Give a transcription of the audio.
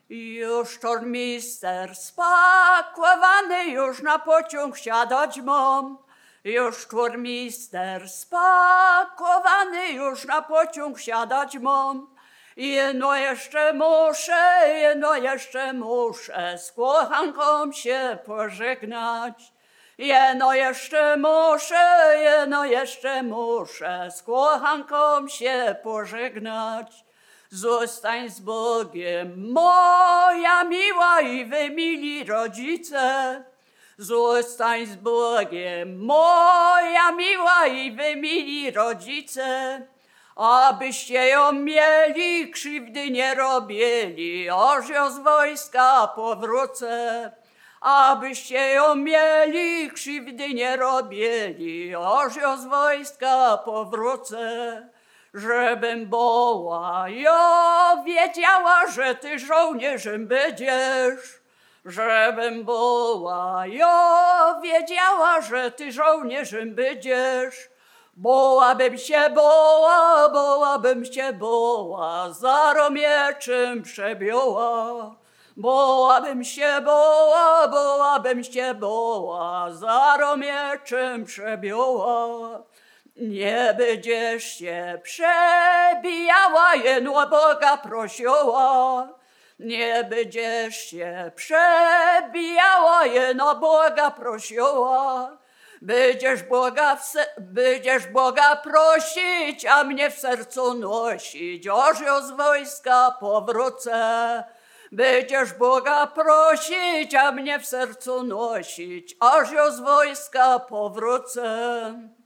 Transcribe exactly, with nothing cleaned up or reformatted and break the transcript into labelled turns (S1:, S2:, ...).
S1: Już tormister spakowany, już na pociąg siadać mam. Już tormister spakowany, już na pociąg siadać mam. Jeno jeszcze muszę, jeno jeszcze muszę z kochanką się pożegnać. Jeno jeszcze muszę, jeno jeszcze muszę z kochanką się pożegnać. Zostań z Bogiem, moja miła i wy mili rodzice. Zostań z Bogiem, moja miła i wy mili rodzice. Abyście ją mieli, krzywdy nie robili, aż ja z wojska powrócę. Abyście ją mieli, krzywdy nie robili, aż ja z wojska powrócę. Żebym była ja wiedziała, że ty żołnierzem będziesz. Żebym była ja wiedziała, że ty żołnierzem będziesz. Bołabym się boła, bołabym się boła, za romieczem przebiła. Bołabym się boła, bołabym się boła, za romieczem przebiła. Nie będziesz się przebijała, jeno Boga prosiła. Nie będziesz się przebijała, jeno Boga prosiła. Będziesz Boga, w se- będziesz Boga prosić, a mnie w sercu nosić, aż ja z wojska powrócę. Będziesz Boga prosić, a mnie w sercu nosić, aż ja z wojska powrócę.